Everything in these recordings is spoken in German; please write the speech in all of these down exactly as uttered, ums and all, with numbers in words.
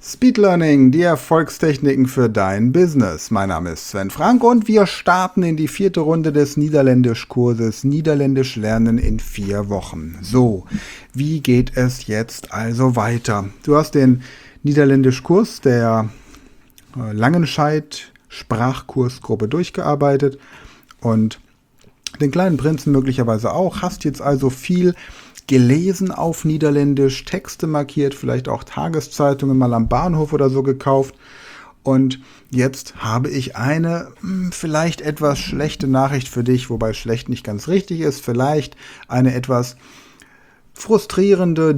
Speed Learning, die Erfolgstechniken für dein Business. Mein Name ist Sven Frank und wir starten in die vierte Runde des Niederländisch-Kurses Niederländisch lernen in vier Wochen. So, wie geht es jetzt also weiter? Du hast den Niederländisch-Kurs der Langenscheidt-Sprachkursgruppe durchgearbeitet und den kleinen Prinzen möglicherweise auch. Hast jetzt also viel gelesen auf Niederländisch, Texte markiert, vielleicht auch Tageszeitungen mal am Bahnhof oder so gekauft. Und jetzt habe ich eine hm, vielleicht etwas schlechte Nachricht für dich, wobei schlecht nicht ganz richtig ist. Vielleicht eine etwas frustrierende,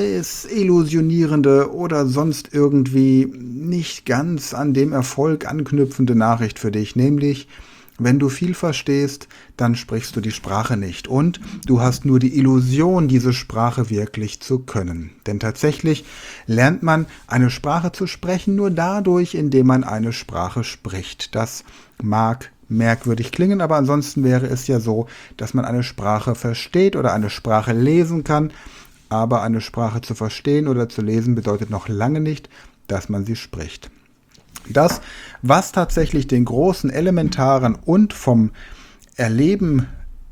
desillusionierende oder sonst irgendwie nicht ganz an dem Erfolg anknüpfende Nachricht für dich, nämlich: Wenn du viel verstehst, dann sprichst du die Sprache nicht und du hast nur die Illusion, diese Sprache wirklich zu können. Denn tatsächlich lernt man eine Sprache zu sprechen nur dadurch, indem man eine Sprache spricht. Das mag merkwürdig klingen, aber ansonsten wäre es ja so, dass man eine Sprache versteht oder eine Sprache lesen kann. Aber eine Sprache zu verstehen oder zu lesen bedeutet noch lange nicht, dass man sie spricht. Das, was tatsächlich den großen, elementaren und vom Erleben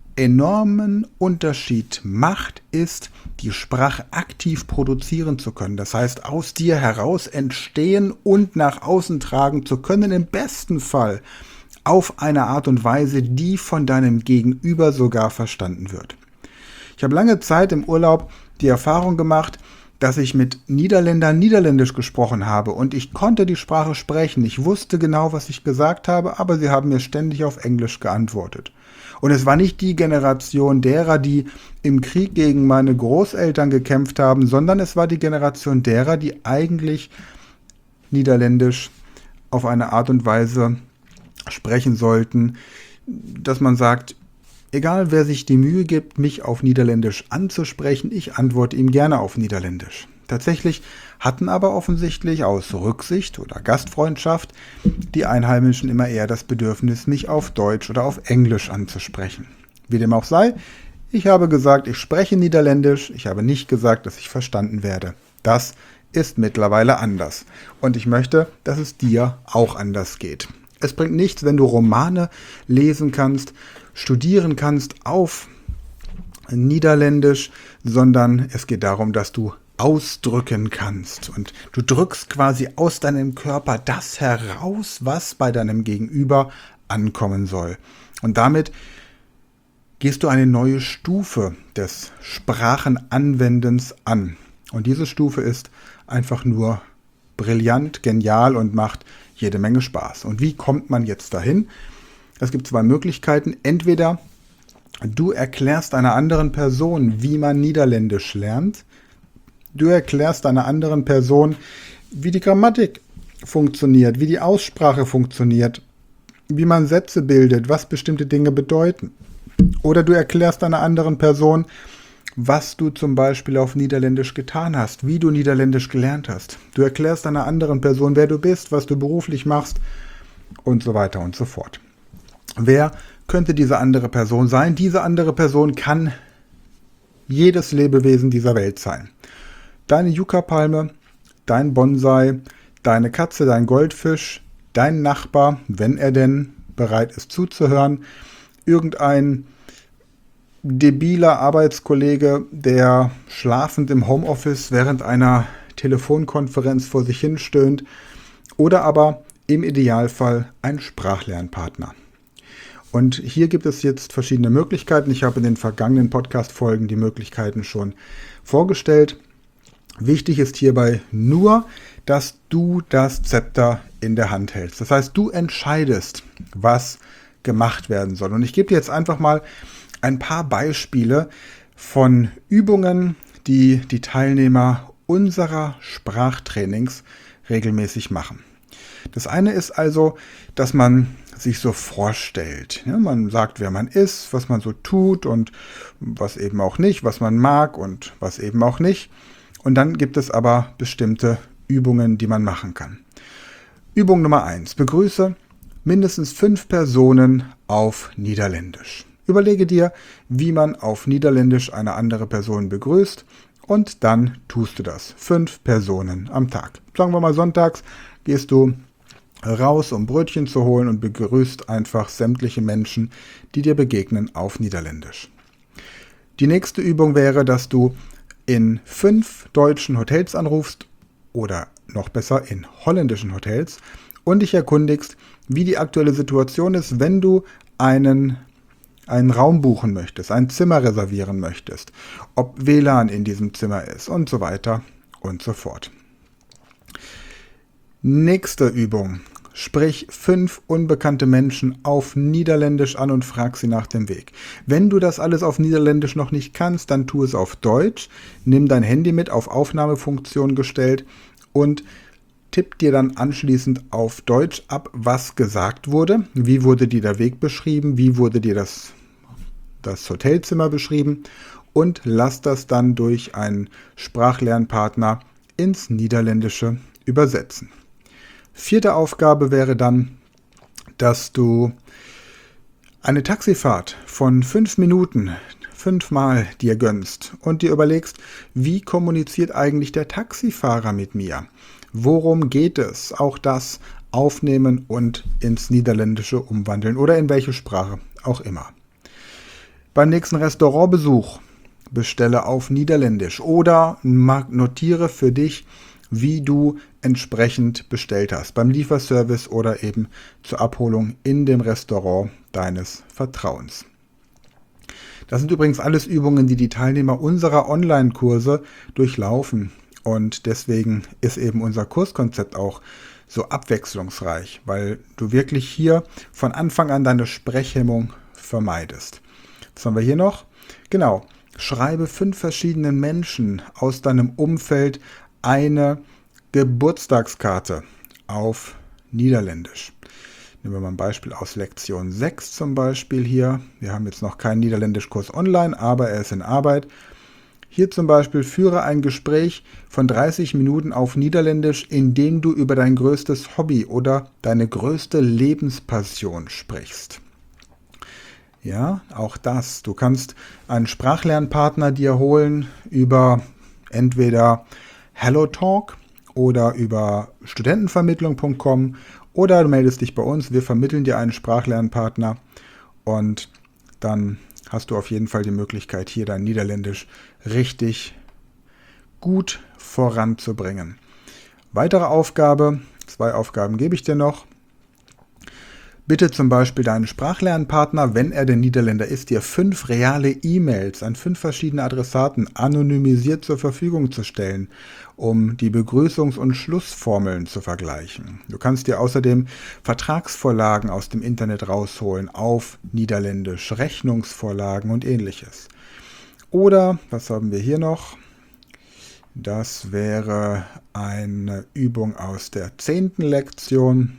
enormen Unterschied macht, ist, die Sprache aktiv produzieren zu können. Das heißt, aus dir heraus entstehen und nach außen tragen zu können, im besten Fall auf eine Art und Weise, die von deinem Gegenüber sogar verstanden wird. Ich habe lange Zeit im Urlaub die Erfahrung gemacht, dass ich mit Niederländern Niederländisch gesprochen habe und ich konnte die Sprache sprechen. Ich wusste genau, was ich gesagt habe, aber sie haben mir ständig auf Englisch geantwortet. Und es war nicht die Generation derer, die im Krieg gegen meine Großeltern gekämpft haben, sondern es war die Generation derer, die eigentlich Niederländisch auf eine Art und Weise sprechen sollten, dass man sagt: Egal, wer sich die Mühe gibt, mich auf Niederländisch anzusprechen, ich antworte ihm gerne auf Niederländisch. Tatsächlich hatten aber offensichtlich aus Rücksicht oder Gastfreundschaft die Einheimischen immer eher das Bedürfnis, mich auf Deutsch oder auf Englisch anzusprechen. Wie dem auch sei, ich habe gesagt, ich spreche Niederländisch, ich habe nicht gesagt, dass ich verstanden werde. Das ist mittlerweile anders. Und ich möchte, dass es dir auch anders geht. Es bringt nichts, wenn du Romane lesen kannst, studieren kannst auf Niederländisch, sondern es geht darum, dass du ausdrücken kannst. Und du drückst quasi aus deinem Körper das heraus, was bei deinem Gegenüber ankommen soll. Und damit gehst du eine neue Stufe des Sprachenanwendens an. Und diese Stufe ist einfach nur brillant, genial und macht jede Menge Spaß. Und wie kommt man jetzt dahin? Es gibt zwei Möglichkeiten. Entweder du erklärst einer anderen Person, wie man Niederländisch lernt. Du erklärst einer anderen Person, wie die Grammatik funktioniert, wie die Aussprache funktioniert, wie man Sätze bildet, was bestimmte Dinge bedeuten. Oder du erklärst einer anderen Person, was du zum Beispiel auf Niederländisch getan hast, wie du Niederländisch gelernt hast. Du erklärst einer anderen Person, wer du bist, was du beruflich machst und so weiter und so fort. Wer könnte diese andere Person sein? Diese andere Person kann jedes Lebewesen dieser Welt sein. Deine Yucca-Palme, dein Bonsai, deine Katze, dein Goldfisch, dein Nachbar, wenn er denn bereit ist zuzuhören, irgendein debiler Arbeitskollege, der schlafend im Homeoffice während einer Telefonkonferenz vor sich hin stöhnt, oder aber im Idealfall ein Sprachlernpartner. Und hier gibt es jetzt verschiedene Möglichkeiten. Ich habe in den vergangenen Podcast-Folgen die Möglichkeiten schon vorgestellt. Wichtig ist hierbei nur, dass du das Zepter in der Hand hältst. Das heißt, du entscheidest, was gemacht werden soll. Und ich gebe dir jetzt einfach mal ein paar Beispiele von Übungen, die die Teilnehmer unserer Sprachtrainings regelmäßig machen. Das eine ist also, dass man sich so vorstellt. Ja, man sagt, wer man ist, was man so tut und was eben auch nicht, was man mag und was eben auch nicht. Und dann gibt es aber bestimmte Übungen, die man machen kann. Übung Nummer eins. Begrüße mindestens fünf Personen auf Niederländisch. Überlege dir, wie man auf Niederländisch eine andere Person begrüßt und dann tust du das. Fünf Personen am Tag. Sagen wir mal sonntags gehst du raus, um Brötchen zu holen und begrüßt einfach sämtliche Menschen, die dir begegnen, auf Niederländisch. Die nächste Übung wäre, dass du in fünf deutschen Hotels anrufst oder noch besser in holländischen Hotels und dich erkundigst, wie die aktuelle Situation ist, wenn du einen, einen Raum buchen möchtest, ein Zimmer reservieren möchtest, ob W L A N in diesem Zimmer ist und so weiter und so fort. Nächste Übung. Sprich fünf unbekannte Menschen auf Niederländisch an und frag sie nach dem Weg. Wenn du das alles auf Niederländisch noch nicht kannst, dann tu es auf Deutsch. Nimm dein Handy mit, auf Aufnahmefunktion gestellt und tipp dir dann anschließend auf Deutsch ab, was gesagt wurde. Wie wurde dir der Weg beschrieben? Wie wurde dir das, das Hotelzimmer beschrieben? Und lass das dann durch einen Sprachlernpartner ins Niederländische übersetzen. Vierte Aufgabe wäre dann, dass du eine Taxifahrt von fünf Minuten fünfmal dir gönnst und dir überlegst, wie kommuniziert eigentlich der Taxifahrer mit mir? Worum geht es? Auch das aufnehmen und ins Niederländische umwandeln oder in welche Sprache auch immer. Beim nächsten Restaurantbesuch bestelle auf Niederländisch oder notiere für dich, wie du entsprechend bestellt hast, beim Lieferservice oder eben zur Abholung in dem Restaurant deines Vertrauens. Das sind übrigens alles Übungen, die die Teilnehmer unserer Online-Kurse durchlaufen und deswegen ist eben unser Kurskonzept auch so abwechslungsreich, weil du wirklich hier von Anfang an deine Sprechhemmung vermeidest. Was haben wir hier noch? Genau, schreibe fünf verschiedenen Menschen aus deinem Umfeld eine Geburtstagskarte auf Niederländisch. Nehmen wir mal ein Beispiel aus Lektion sechs zum Beispiel hier. Wir haben jetzt noch keinen Niederländischkurs online, aber er ist in Arbeit. Hier zum Beispiel führe ein Gespräch von dreißig Minuten auf Niederländisch, in dem du über dein größtes Hobby oder deine größte Lebenspassion sprichst. Ja, auch das. Du kannst einen Sprachlernpartner dir holen über entweder HelloTalk oder über studentenvermittlung punkt com oder du meldest dich bei uns, wir vermitteln dir einen Sprachlernpartner und dann hast du auf jeden Fall die Möglichkeit, hier dein Niederländisch richtig gut voranzubringen. Weitere Aufgabe, zwei Aufgaben gebe ich dir noch. Bitte zum Beispiel deinen Sprachlernpartner, wenn er der Niederländer ist, dir fünf reale E-Mails an fünf verschiedene Adressaten anonymisiert zur Verfügung zu stellen, um die Begrüßungs- und Schlussformeln zu vergleichen. Du kannst dir außerdem Vertragsvorlagen aus dem Internet rausholen auf Niederländisch, Rechnungsvorlagen und ähnliches. Oder, was haben wir hier noch? Das wäre eine Übung aus der zehnten Lektion,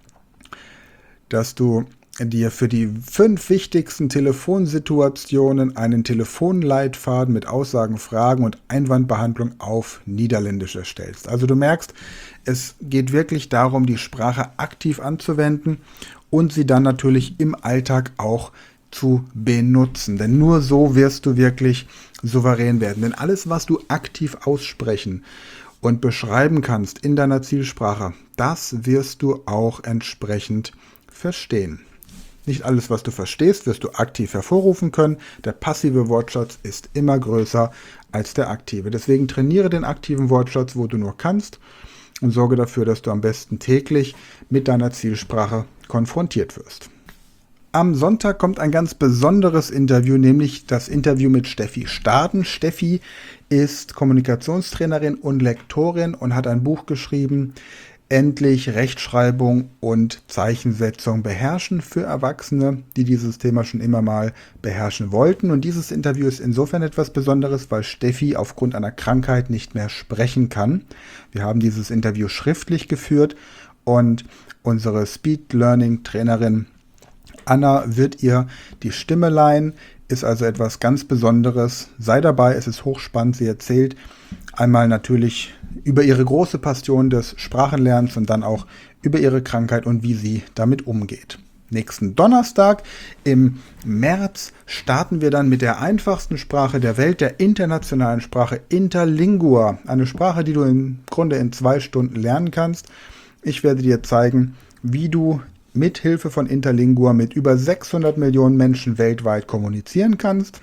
dass du dir für die fünf wichtigsten Telefonsituationen einen Telefonleitfaden mit Aussagen, Fragen und Einwandbehandlung auf Niederländisch erstellst. Also du merkst, es geht wirklich darum, die Sprache aktiv anzuwenden und sie dann natürlich im Alltag auch zu benutzen. Denn nur so wirst du wirklich souverän werden. Denn alles, was du aktiv aussprechen und beschreiben kannst in deiner Zielsprache, das wirst du auch entsprechend verstehen. Nicht alles, was du verstehst, wirst du aktiv hervorrufen können. Der passive Wortschatz ist immer größer als der aktive. Deswegen trainiere den aktiven Wortschatz, wo du nur kannst und sorge dafür, dass du am besten täglich mit deiner Zielsprache konfrontiert wirst. Am Sonntag kommt ein ganz besonderes Interview, nämlich das Interview mit Steffi Staden. Steffi ist Kommunikationstrainerin und Lektorin und hat ein Buch geschrieben, Endlich Rechtschreibung und Zeichensetzung beherrschen für Erwachsene, die dieses Thema schon immer mal beherrschen wollten. Und dieses Interview ist insofern etwas Besonderes, weil Steffi aufgrund einer Krankheit nicht mehr sprechen kann. Wir haben dieses Interview schriftlich geführt und unsere Speed Learning Trainerin Anna wird ihr die Stimme leihen, ist also etwas ganz Besonderes. Sei dabei, es ist hochspannend. Sie erzählt einmal natürlich über ihre große Passion des Sprachenlernens und dann auch über ihre Krankheit und wie sie damit umgeht. nächsten Donnerstag. Im März starten wir dann mit der einfachsten Sprache der Welt, der internationalen Sprache Interlingua. Eine Sprache, die du im Grunde in zwei Stunden lernen kannst. Ich werde dir zeigen, wie du mit Hilfe von Interlingua mit über sechshundert Millionen Menschen weltweit kommunizieren kannst.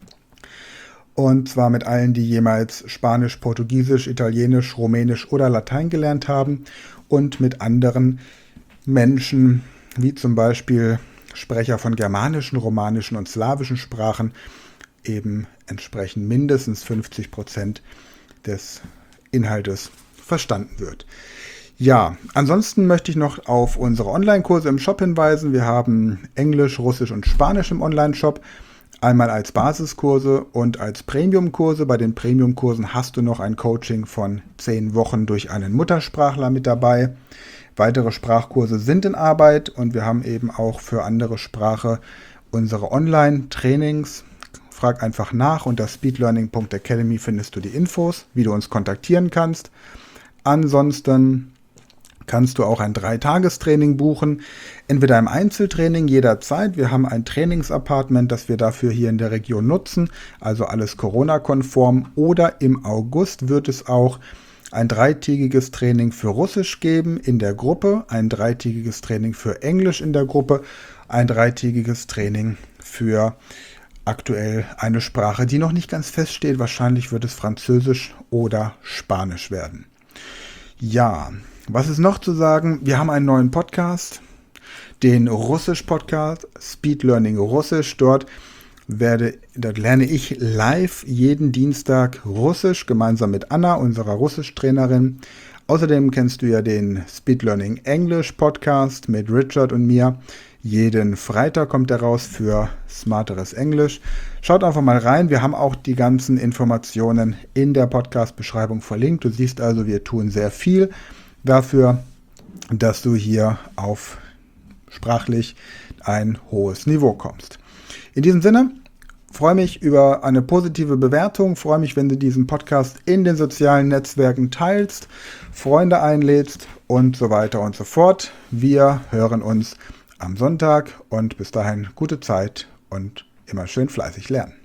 Und zwar mit allen, die jemals Spanisch, Portugiesisch, Italienisch, Rumänisch oder Latein gelernt haben und mit anderen Menschen, wie zum Beispiel Sprecher von germanischen, romanischen und slawischen Sprachen, eben entsprechend mindestens fünfzig Prozent des Inhaltes verstanden wird. Ja, ansonsten möchte ich noch auf unsere Online-Kurse im Shop hinweisen. Wir haben Englisch, Russisch und Spanisch im Online-Shop. Einmal als Basiskurse und als Premium-Kurse. Bei den Premium-Kursen hast du noch ein Coaching von zehn Wochen durch einen Muttersprachler mit dabei. Weitere Sprachkurse sind in Arbeit und wir haben eben auch für andere Sprache unsere Online-Trainings. Frag einfach nach, unter speedlearning punkt academy findest du die Infos, wie du uns kontaktieren kannst. Ansonsten kannst du auch ein Dreitagestraining buchen, entweder im Einzeltraining jederzeit. Wir haben ein Trainingsapartment, das wir dafür hier in der Region nutzen, also alles Corona-konform. Oder im August wird es auch ein dreitägiges Training für Russisch geben in der Gruppe, ein dreitägiges Training für Englisch in der Gruppe, ein dreitägiges Training für aktuell eine Sprache, die noch nicht ganz feststeht. Wahrscheinlich wird es Französisch oder Spanisch werden. Ja, was ist noch zu sagen? Wir haben einen neuen Podcast, den Russisch-Podcast, Speed Learning Russisch. Dort werde, dort lerne ich live jeden Dienstag Russisch, gemeinsam mit Anna, unserer Russisch-Trainerin. Außerdem kennst du ja den Speed Learning English Podcast mit Richard und mir. Jeden Freitag kommt er raus für smarteres Englisch. Schaut einfach mal rein. Wir haben auch die ganzen Informationen in der Podcast-Beschreibung verlinkt. Du siehst also, wir tun sehr viel dafür, dass du hier auf sprachlich ein hohes Niveau kommst. In diesem Sinne, freue mich über eine positive Bewertung, freue mich, wenn du diesen Podcast in den sozialen Netzwerken teilst, Freunde einlädst und so weiter und so fort. Wir hören uns am Sonntag und bis dahin gute Zeit und immer schön fleißig lernen.